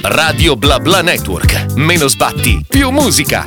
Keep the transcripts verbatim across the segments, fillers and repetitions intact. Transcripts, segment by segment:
Radio Bla Bla Network. Meno sbatti, più musica.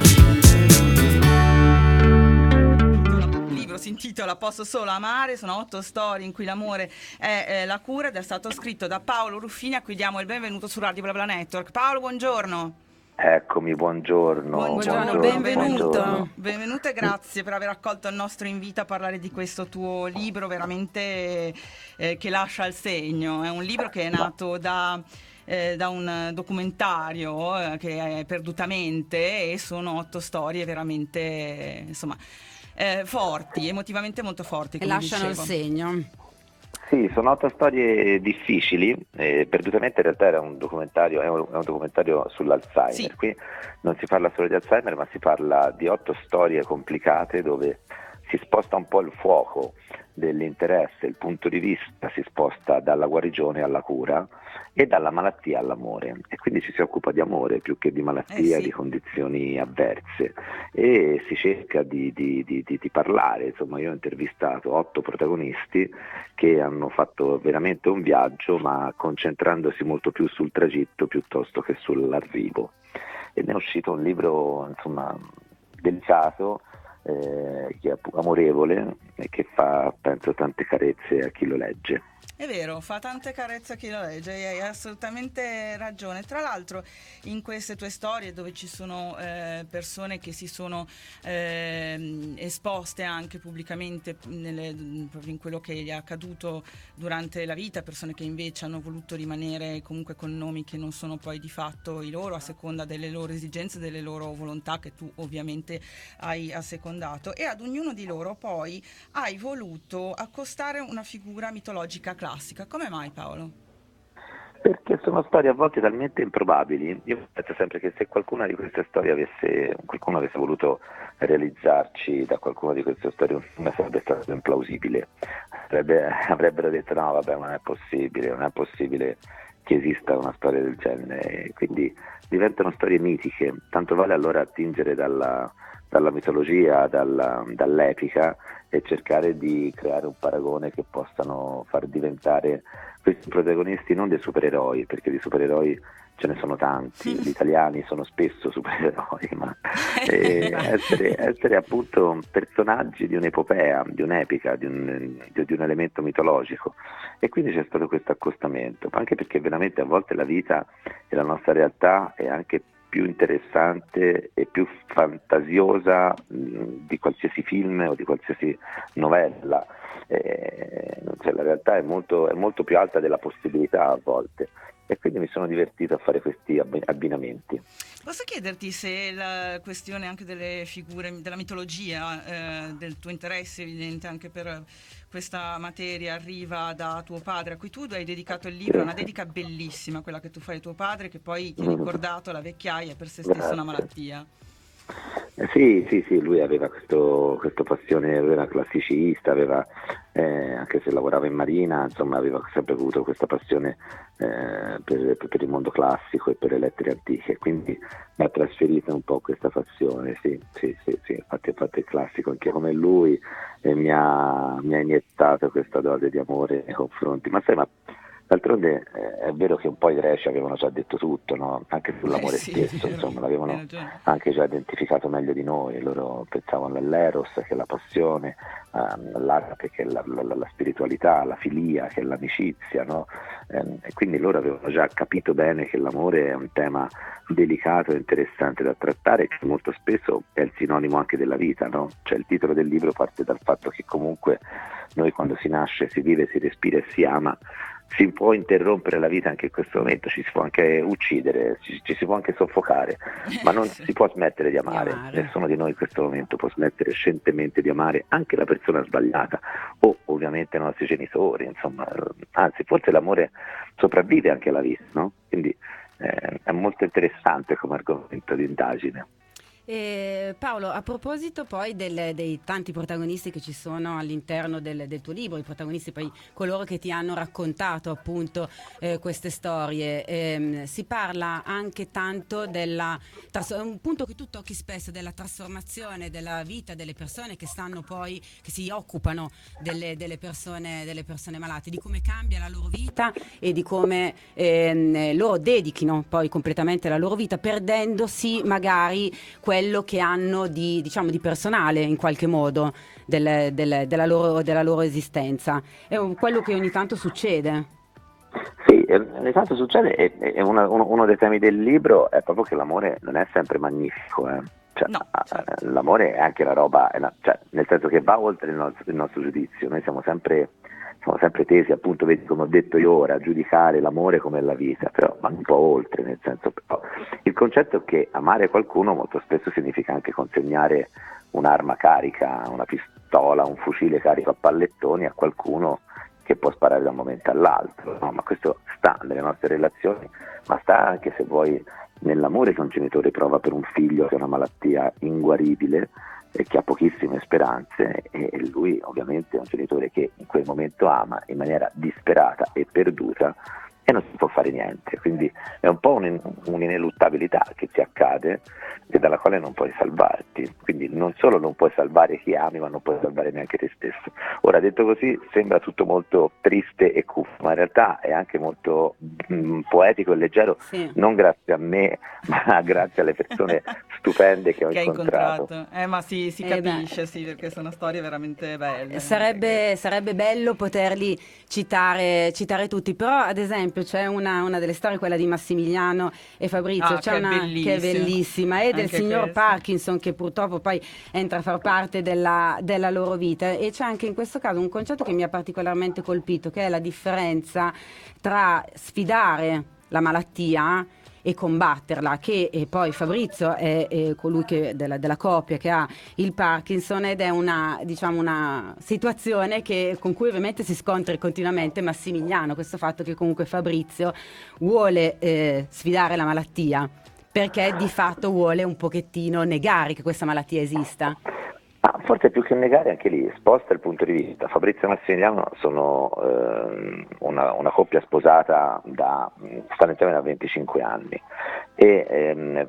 Il libro si intitola Posso solo amare, sono otto storie in cui l'amore è eh, la cura ed è stato scritto da Paolo Ruffini, a cui diamo il benvenuto su Radio Bla Bla Network. Paolo, buongiorno. Eccomi, buongiorno. Buongiorno, buongiorno benvenuto. buongiorno. Benvenuto e grazie per aver accolto il nostro invito a parlare di questo tuo libro veramente eh, che lascia il segno. È un libro che è nato da, eh, da un documentario eh, che è Perdutamente, e sono otto storie veramente eh, insomma eh, forti, emotivamente molto forti. E come lasciano dicevo. il segno. Sì, sono otto storie difficili, eh, Perdutamente in realtà era un documentario, è un, è un documentario sull'Alzheimer. Sì. Qui non si parla solo di Alzheimer, ma si parla di otto storie complicate dove si sposta un po' il fuoco dell'interesse, il punto di vista si sposta dalla guarigione alla cura e dalla malattia all'amore, e quindi ci si occupa di amore più che di malattia, Eh sì. di condizioni avverse, e si cerca di, di, di, di, di parlare. Insomma, io ho intervistato otto protagonisti che hanno fatto veramente un viaggio, ma concentrandosi molto più sul tragitto piuttosto che sull'arrivo, e ne è uscito un libro, insomma, delicato, eh, che è amorevole e che fa, penso, tante carezze a chi lo legge. È vero, fa tante carezze a chi lo legge, hai assolutamente ragione. Tra l'altro in queste tue storie, dove ci sono eh, persone che si sono eh, esposte anche pubblicamente nelle, proprio in quello che gli è accaduto durante la vita, persone che invece hanno voluto rimanere comunque con nomi che non sono poi di fatto i loro, a seconda delle loro esigenze, delle loro volontà, che tu ovviamente hai assecondato, e ad ognuno di loro poi hai voluto accostare una figura mitologica classica. Come mai, Paolo? Perché sono storie a volte talmente improbabili. Io penso sempre che se qualcuna di queste storie avesse, qualcuno avesse voluto realizzarci da qualcuna di queste storie un film, sarebbe stato implausibile. Avrebbe, avrebbero detto no, vabbè, ma non è possibile, non è possibile che esista una storia del genere. Quindi diventano storie mitiche, tanto vale allora attingere dalla, dalla mitologia, dalla, dall'epica, e cercare di creare un paragone che possano far diventare questi protagonisti non dei supereroi, perché di supereroi ce ne sono tanti, gli italiani sono spesso supereroi, ma eh, essere, essere appunto personaggi di un'epopea, di un'epica, di un, di, di un elemento mitologico. E quindi c'è stato questo accostamento, anche perché veramente a volte la vita e la nostra realtà è anche più interessante e più fantasiosa mh, di qualsiasi film o di qualsiasi novella. Eh, cioè, la realtà è molto, è molto più alta della possibilità a volte, e quindi mi sono divertito a fare questi abbinamenti. Posso chiederti se la questione anche delle figure, della mitologia, eh, del tuo interesse evidente anche per questa materia, arriva da tuo padre, a cui tu hai dedicato il libro, una dedica bellissima, quella che tu fai a tuo padre, che poi ti ha ricordato la vecchiaia, per se stesso una malattia. Eh sì, sì, sì, lui aveva questo, questa passione, era classicista, aveva, eh, anche se lavorava in marina, insomma, aveva sempre avuto questa passione eh, per, per il mondo classico e per le lettere antiche, quindi mi ha trasferito un po' questa passione, sì, sì, sì, sì. Infatti ho fatto il classico anche come lui, e mi ha, mi ha iniettato questa dose di amore nei confronti. Ma sai, ma d'altronde eh, è vero che un po' i greci avevano già detto tutto, no? Anche sull'amore Eh sì, stesso, vero, insomma, hai l'avevano ragione. anche già identificato meglio di noi. Loro pensavano all'eros, che è la passione, um, all'agape, che è la, la, la spiritualità, alla filia, che è l'amicizia, no? Um, e quindi loro avevano già capito bene che l'amore è un tema delicato e interessante da trattare, che molto spesso è il sinonimo anche della vita, no? Cioè il titolo del libro parte dal fatto che comunque noi, quando si nasce, si vive, si respira e si ama, si può interrompere la vita anche in questo momento, ci si può anche uccidere, ci, ci si può anche soffocare, ma non Sì. si può smettere di amare. Di amare. Nessuno di noi in questo momento può smettere scientemente di amare anche la persona sbagliata, o ovviamente i nostri genitori, insomma, anzi forse l'amore sopravvive anche alla vita, no? Quindi eh, è molto interessante come argomento di indagine. E Paolo, a proposito poi del, dei tanti protagonisti che ci sono all'interno del, del tuo libro, i protagonisti poi coloro che ti hanno raccontato appunto eh, queste storie, ehm, si parla anche tanto della, un punto che tu tocchi spesso, della trasformazione della vita delle persone che stanno poi, che si occupano delle, delle persone, delle persone malate, di come cambia la loro vita e di come ehm, loro dedichino poi completamente la loro vita, perdendosi magari quello che hanno di, diciamo, di personale in qualche modo del, del, della, loro, della loro esistenza. È un, quello che ogni tanto succede. Sì, ogni tanto succede e, e una, uno, uno dei temi del libro è proprio che l'amore non è sempre magnifico, eh. Cioè, no, certo. L'amore è anche la roba, cioè, nel senso che va oltre il nostro, il nostro giudizio. Noi siamo sempre siamo sempre tesi, appunto, vedi, come ho detto io ora, a giudicare l'amore come la vita, però ma un po' oltre, nel senso, però, il concetto è che amare qualcuno molto spesso significa anche consegnare un'arma carica, una pistola, un fucile carico a pallettoni a qualcuno che può sparare da un momento all'altro, no? Ma questo sta nelle nostre relazioni, ma sta anche, se vuoi, nell'amore che un genitore prova per un figlio che ha una malattia inguaribile e che ha pochissime speranze, e lui ovviamente è un genitore che in quel momento ama in maniera disperata e perduta e non si può fare niente, quindi è un po' un, un'ineluttabilità che ti accade e dalla quale non puoi salvarti, quindi non solo non puoi salvare chi ami, ma non puoi salvare neanche te stesso. Ora, detto così, sembra tutto molto triste e cuffo, ma in realtà è anche molto mh, poetico e leggero, sì. Non grazie a me, ma grazie alle persone stupende che ho che incontrato. incontrato. Eh, ma si, si eh capisce, beh. sì, perché sono storie veramente belle. Sarebbe, sarebbe bello poterli citare, citare tutti, però ad esempio c'è una, una delle storie, quella di Massimiliano e Fabrizio, ah, c'è che, una, è che è bellissima, e del Anche signor questo. Parkinson, che purtroppo poi entra a far parte della, della loro vita, e c'è anche in questo caso un concetto che mi ha particolarmente colpito, che è la differenza tra sfidare la malattia e combatterla, che e poi Fabrizio è, è colui che, della, della coppia che ha il Parkinson, ed è una, diciamo, una situazione che, con cui ovviamente si scontra continuamente Massimiliano, questo fatto che comunque Fabrizio vuole eh, sfidare la malattia, perché di fatto vuole un pochettino negare che questa malattia esista. Ah, forse più che negare, anche lì sposta il punto di vista. Fabrizio e Massimiliano sono eh, una, una coppia sposata da stanno insieme da venticinque anni e ehm,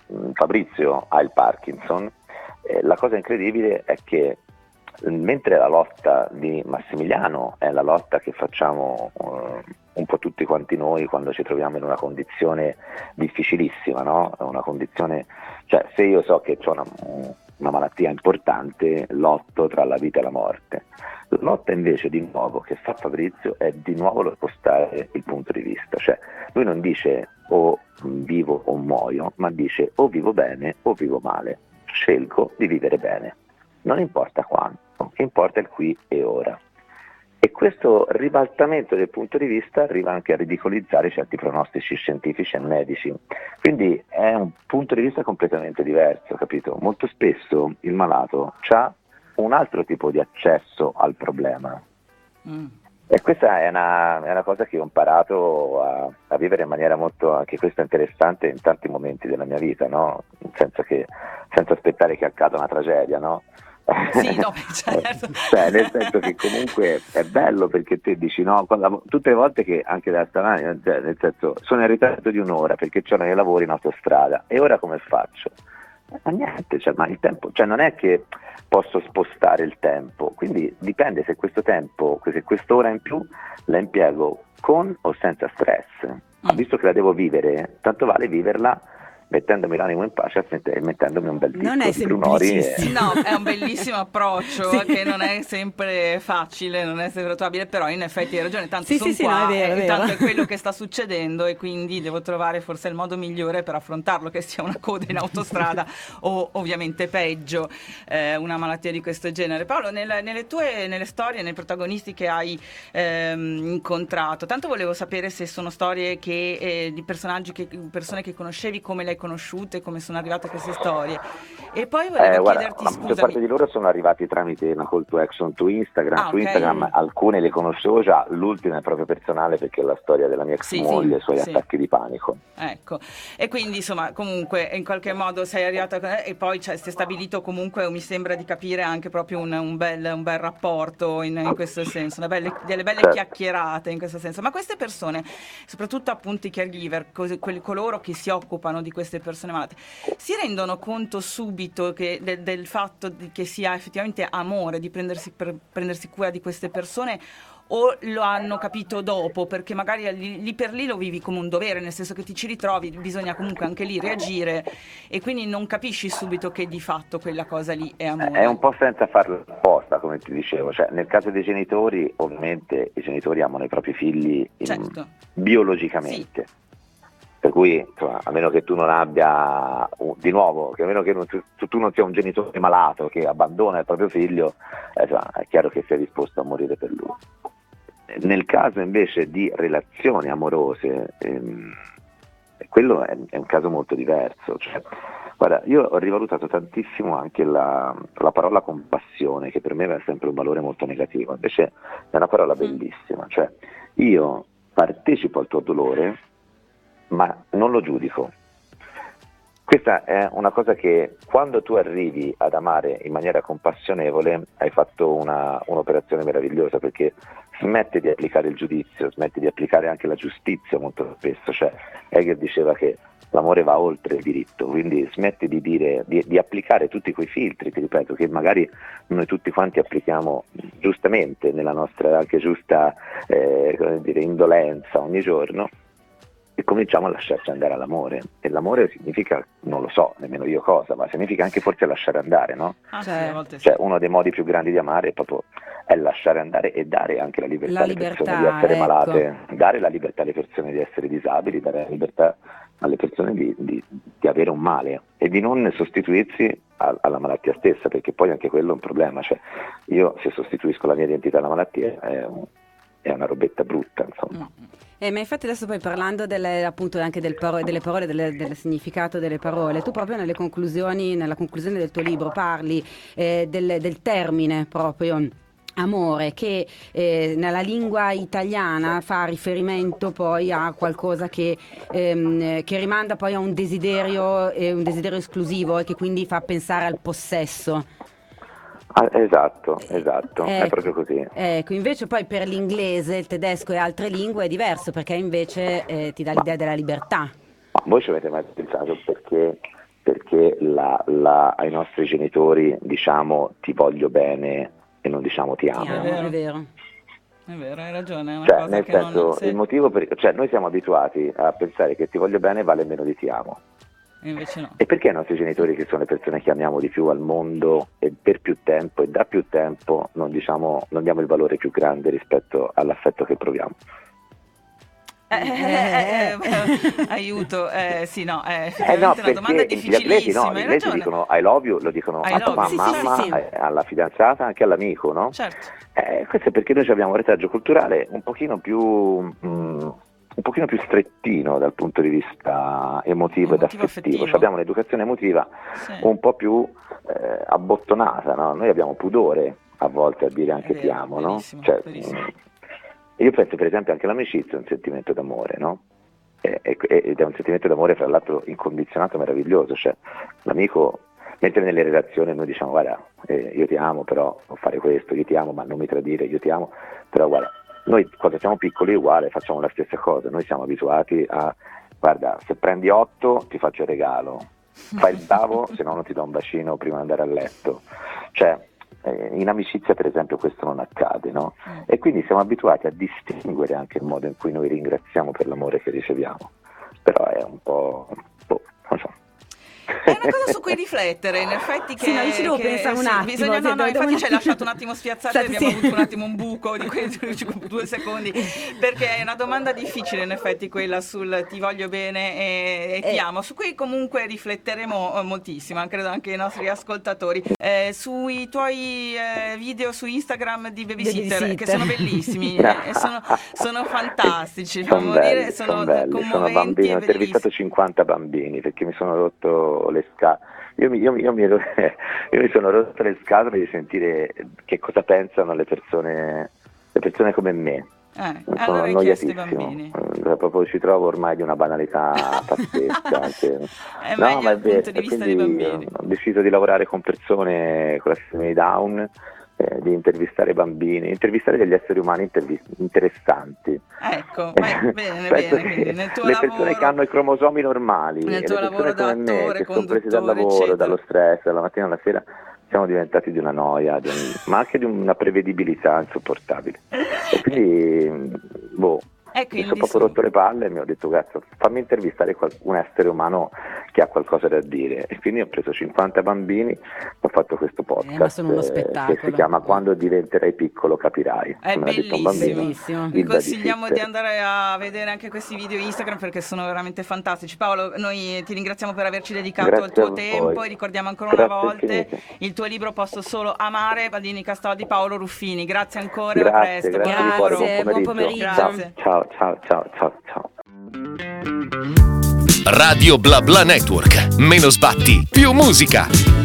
Fabrizio ha il Parkinson. Eh, la cosa incredibile è che mentre la lotta di Massimiliano è la lotta che facciamo eh, un po' tutti quanti noi quando ci troviamo in una condizione difficilissima, no? Una condizione, cioè, se io so che ho una una malattia importante, lotto tra la vita e la morte. La lotta invece, di nuovo, che fa Fabrizio è di nuovo lo spostare il punto di vista, cioè lui non dice o vivo o muoio, ma dice o vivo bene o vivo male, scelgo di vivere bene, non importa quanto, importa il qui e ora. E questo ribaltamento del punto di vista arriva anche a ridicolizzare certi pronostici scientifici e medici. Quindi è un punto di vista completamente diverso, capito? Molto spesso il malato ha un altro tipo di accesso al problema. Mm. E questa è una, è una cosa che ho imparato a, a vivere in maniera molto, anche questa interessante, in tanti momenti della mia vita, no? Senza che, senza aspettare che accada una tragedia, no? Sì, no, certo. Cioè, nel senso che comunque è bello, perché te dici no, quando, tutte le volte che anche da stamani, cioè, nel senso, sono in ritardo di un'ora perché c'ho dei lavori in autostrada, e ora come faccio? Ma niente, cioè, ma il tempo, cioè non è che posso spostare il tempo, quindi dipende se questo tempo, se quest'ora in più la impiego con o senza stress. Ma visto che la devo vivere, tanto vale viverla mettendomi l'animo in pace e mettendomi un bel disco non è di Brunori e... No, è un bellissimo approccio, sì. Che non è sempre facile, non è sempre trovabile, però in effetti hai ragione, tanto sì, sono sì, qua, sì, no, è vero, e è tanto vero. è quello che sta succedendo, e quindi devo trovare forse il modo migliore per affrontarlo, che sia una coda in autostrada o ovviamente peggio eh, una malattia di questo genere. Paolo, nel, nelle tue nelle storie, nei protagonisti che hai ehm, incontrato, tanto volevo sapere se sono storie che, eh, di personaggi, che, persone che conoscevi, come le hai conosciute, come sono arrivate queste storie. E poi volevo Eh, guarda, chiederti, la maggior scusami. parte di loro sono arrivati tramite una call to action su Instagram. Ah, su ok. Instagram alcune le conoscevo già, l'ultima è proprio personale perché è la storia della mia ex Sì, moglie e sì, i suoi sì. attacchi di panico. Ecco, e quindi insomma comunque in qualche modo sei arrivata a- e poi cioè, si è stabilito comunque, mi sembra di capire, anche proprio un, un bel, un bel rapporto in, in questo senso, una belle- delle belle Certo. chiacchierate in questo senso. Ma queste persone, soprattutto appunto i caregiver, cos- quelli, coloro che si occupano di queste persone malate, si rendono conto subito che, de- del fatto di, che si ha effettivamente amore di prendersi, per, prendersi cura di queste persone, o lo hanno capito dopo, perché magari lì, lì per lì lo vivi come un dovere, nel senso che ti ci ritrovi, bisogna comunque anche lì reagire e quindi non capisci subito che di fatto quella cosa lì è amore. È un po' senza farlo apposta, come ti dicevo, cioè nel caso dei genitori ovviamente i genitori amano i propri figli in- Certo. biologicamente. Per cui, insomma, a meno che tu non abbia, un- di nuovo, che a meno che non, tu, tu non sia un genitore malato che abbandona il proprio figlio, eh, insomma, è chiaro che sei disposto a morire per lui. Nel caso invece di relazioni amorose, ehm, quello è, è un caso molto diverso. Cioè, guarda, io ho rivalutato tantissimo anche la, la parola compassione, che per me è sempre un valore molto negativo, invece è una parola bellissima. Cioè, io partecipo al tuo dolore, ma non lo giudico. Questa è una cosa che quando tu arrivi ad amare in maniera compassionevole hai fatto una, un'operazione meravigliosa, perché smetti di applicare il giudizio, smetti di applicare anche la giustizia molto spesso. Cioè, Hegel diceva che l'amore va oltre il diritto, quindi smetti di, dire, di, di applicare tutti quei filtri, ti ripeto, che magari noi tutti quanti applichiamo giustamente nella nostra anche giusta eh, come dire, indolenza ogni giorno, e cominciamo a lasciarci andare all'amore. E l'amore significa, non lo so nemmeno io cosa, ma significa anche forse lasciare andare, no? Ah, sì, Cioè- a volte sì. Cioè uno dei modi più grandi di amare è proprio è lasciare andare e dare anche la libertà La alle libertà, persone di essere ecco. malate, dare la libertà alle persone di essere disabili, dare la libertà alle persone di, di- di avere un male e di non sostituirsi a- alla malattia stessa, perché poi anche quello è un problema. Cioè, io se sostituisco la mia identità alla malattia è, un- è una robetta brutta, insomma. Eh, ma infatti adesso poi parlando delle, appunto anche del paro- delle parole, delle- del significato delle parole, tu proprio nelle conclusioni, nella conclusione del tuo libro parli eh, del, del termine proprio amore, che eh, nella lingua italiana fa riferimento poi a qualcosa che, ehm, che rimanda poi a un desiderio, eh, un desiderio esclusivo e che quindi fa pensare al possesso. Ah, esatto, esatto, è Ecco, proprio così. Ecco, invece poi per l'inglese, il tedesco e altre lingue è diverso, perché invece eh, ti dà l'idea della libertà. Ma voi ci avete mai pensato perché, perché la- la- ai nostri genitori diciamo ti voglio bene e non diciamo ti Ti amo? amo, vero. è vero. È vero, hai ragione, è una Cioè, cosa nel che senso, non... sì, il motivo per cioè noi siamo abituati a pensare che ti voglio bene vale meno di ti amo. invece no. E perché i nostri genitori, che sono le persone che amiamo di più al mondo e per più tempo e da più tempo, non diciamo, non diamo il valore più grande rispetto all'affetto che proviamo? Eh, eh, eh, eh, aiuto, eh, sì, no, è Eh no, effettivamente una domanda perché gli inglesi no, difficilissima, gli hai inglesi ragione. dicono I love you, lo dicono I a love papà, you, a sì, sì, mamma, sì. eh, alla fidanzata, anche all'amico, no? Certo. Eh, questo è perché noi abbiamo un retaggio culturale un pochino più mm, un pochino più strettino dal punto di vista emotivo ed Emotivo, affettivo. affettivo. Cioè, abbiamo un'educazione emotiva Sì. un po' più eh, abbottonata, no? Noi abbiamo pudore a volte a dire anche È ti vero, amo, no? verissimo, Cioè, verissimo. mm, io penso per esempio anche l'amicizia è un sentimento d'amore, no? E- e- Ed è un sentimento d'amore fra l'altro incondizionato, meraviglioso. Cioè, l'amico, mentre nelle relazioni noi diciamo guarda eh, io ti amo però non fare questo, io ti amo ma non mi tradire, io ti amo, però guarda, noi quando siamo piccoli è uguale, facciamo la stessa cosa, noi siamo abituati a guarda, se prendi otto ti faccio il regalo, fai il bravo se no non ti do un bacino prima di andare a letto. Cioè, eh, in amicizia per esempio questo non accade, no? Mm. E quindi siamo abituati a distinguere anche il modo in cui noi ringraziamo per l'amore che riceviamo, però è un po', boh, non so. È una una cosa su cui riflettere, in effetti, che, sì, no, io ci devo che, pensare un sì, attimo. Bisogna, no, no, infatti ci hai lasciato un attimo spiazzato e abbiamo sì. avuto un attimo un buco di quei due secondi, perché è una domanda difficile in effetti quella sul ti voglio bene e, e ti eh. amo, su cui comunque rifletteremo moltissimo, credo anche i nostri ascoltatori. Eh, sui tuoi eh, video su Instagram di babysitter, Babysitter. che sono bellissimi, e sono, sono fantastici, Sono devo belli, dire, sono, sono belli, sono commoventi bambini, ho e intervistato bellissimi. cinquanta bambini perché mi sono rotto le scatole. Io mi, io, mi, io, mi ero, io mi sono rotto le scatole di sentire che cosa pensano le persone, le persone come me. Eh, Sono allora hai chiesto ai annoiatissimo, bambini. Eh, proprio ci trovo ormai di una banalità pazzesca. Che... È no, meglio ma è dal punto vero, di vista quindi dei bambini. ho deciso di lavorare con persone con la sindrome di Down, eh, di intervistare bambini, intervistare degli esseri umani intervi- interessanti. Ecco, beh, bene, Penso bene, che quindi nel tuo le lavoro, persone che hanno i cromosomi normali, nel e tuo le lavoro persone da come me, attore, che sono presi dal conduttore, lavoro, eccetera. dallo stress, dalla mattina alla sera, siamo diventati di una noia, di un, ma anche di una prevedibilità insopportabile. E quindi, boh, E mi sono quindi proprio sì. rotto le palle e mi ho detto, cazzo, fammi intervistare qual- un essere umano che ha qualcosa da dire. E quindi ho preso cinquanta bambini, ho fatto questo podcast, Eh, ma sono uno eh, spettacolo. che si chiama Quando diventerai piccolo capirai. È Me l'ha detto un bambino. bellissimo. Vi Il consigliamo di babysitter. andare a vedere anche questi video Instagram perché sono veramente fantastici. Paolo, noi ti ringraziamo per averci dedicato Grazie il tuo a voi. tempo e ricordiamo ancora Grazie una volta infinite. il tuo libro Posso solo amare, Baldini Castodi, Paolo Ruffini. Grazie ancora, a Grazie, presto. grazie buon di cuore, lavoro. buon pomeriggio. Grazie. Ciao, ciao, ciao, ciao, ciao. Radio Bla Bla Network. Meno sbatti, più musica.